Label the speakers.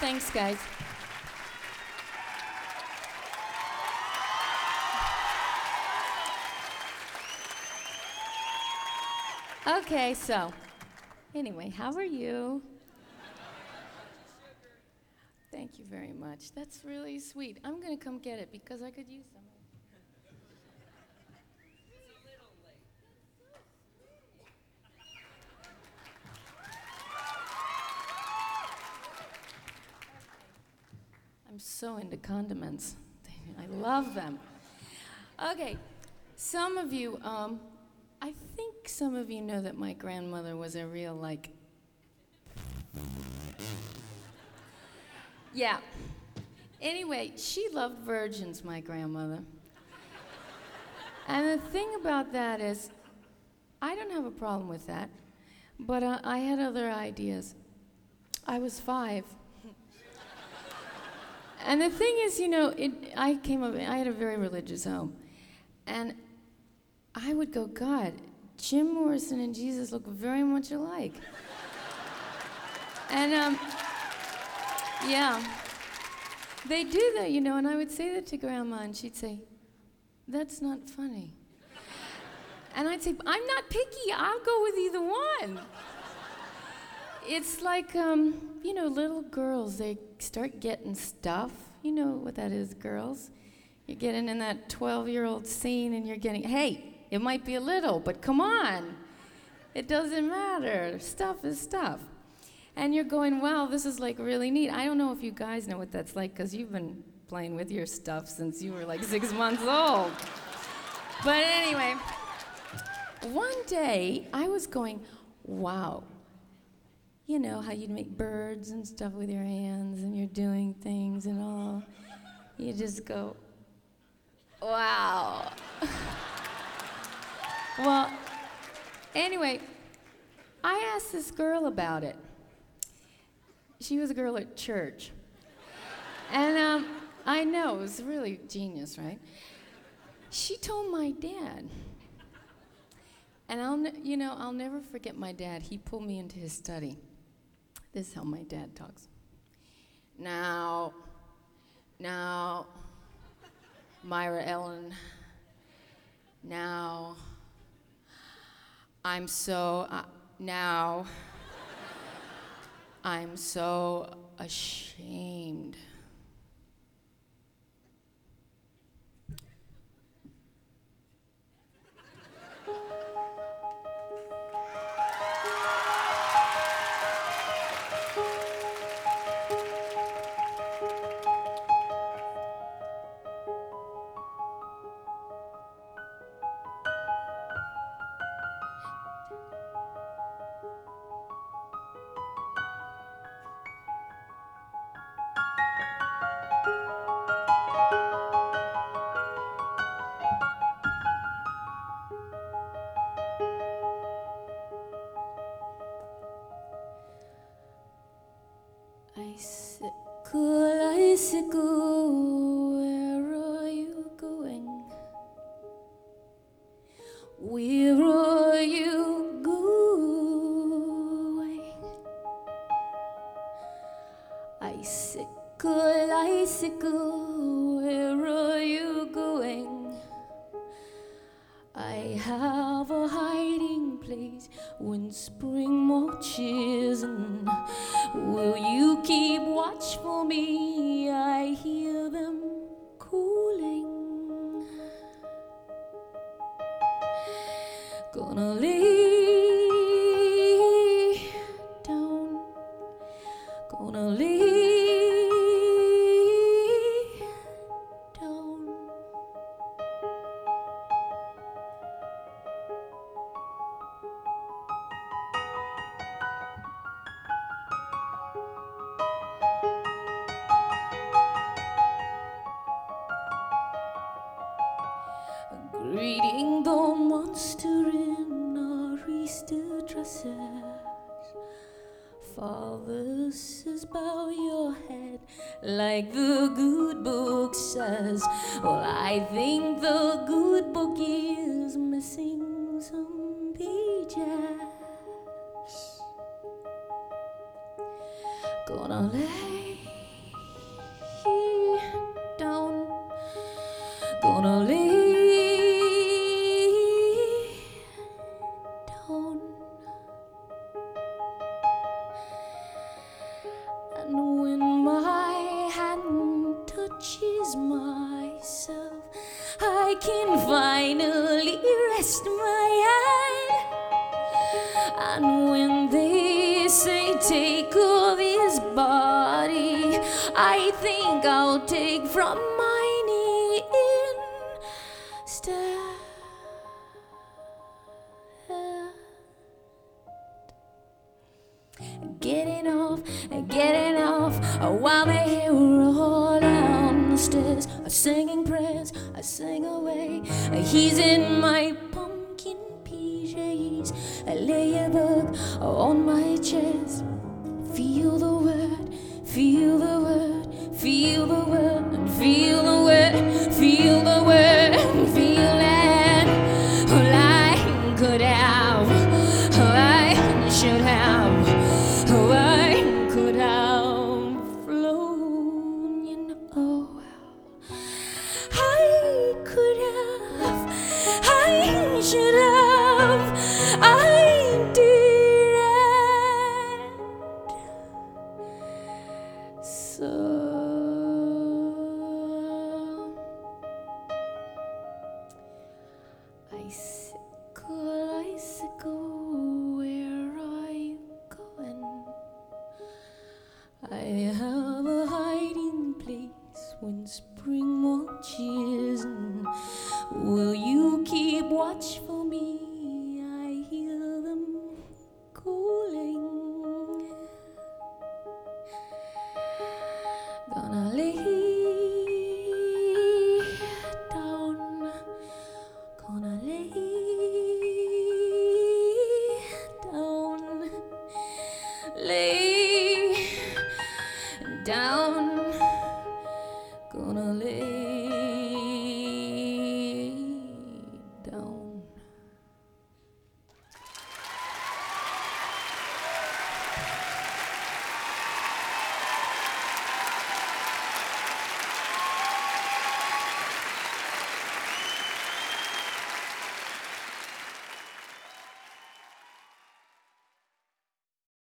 Speaker 1: Thanks, guys. Okay, so anyway, how are you? Thank you very much. That's really sweet. I'm going to come get it because I could use some. I'm so into condiments. I love them. Okay, some of you, I think some of you know that my grandmother was a real, yeah. Anyway, she loved virgins, my grandmother. And the thing about that is, I don't have a problem with that, but I had other ideas. I was 5. And the thing is, I had a very religious home. And I would go, God, Jim Morrison and Jesus look very much alike. And, yeah, they do that, and I would say that to Grandma, and she'd say, that's not funny. And I'd say, I'm not picky, I'll go with either one. It's like, little girls, they start getting stuff. You know what that is, girls. You're getting in that 12-year-old scene and you're getting, hey, it might be a little, but come on. It doesn't matter. Stuff is stuff. And you're going, wow, this is really neat. I don't know if you guys know what that's like because you've been playing with your stuff since you were 6 months old. But anyway, one day I was going, wow. You know how you'd make birds and stuff with your hands and you're doing things and all. You just go, wow. Well, anyway, I asked this girl about it. She was a girl at church. And I know, it was really genius, right? She told my dad. And I'll never forget my dad. He pulled me into his study. This is how my dad talks. Now, Myra Ellen, now, I'm so ashamed. Icicle, where are you going? Where are you going? Icicle, where are you going? I have a hiding place when spring marches in. Will you keep watch for me? I hear them calling. Gonna lay down. Gonna lay down. Greeting the monster in our Easter dresses. Father says, bow your head like the good book says. Well, I think the good book is missing some pages. Gonna lay gonna lay down. And when my hand touches myself, I can finally rest my head. And when they say take of his body, I think I'll take from mine instead. Getting off, while they hear all downstairs, singing prayers, I sing away. He's in my pumpkin PJs, I lay a book on my chest. Feel the word, feel the word, feel the word, and feel the word, feel the word, and feel it. All I could have, all I should have, all I could have flown, you know. I could have, I should have, I didn't. So icicle, where are you going? I have a hiding place when spring marches. Will you keep watch for me? I hear them calling. Gonna lay down, gonna lay down, lay down, gonna lay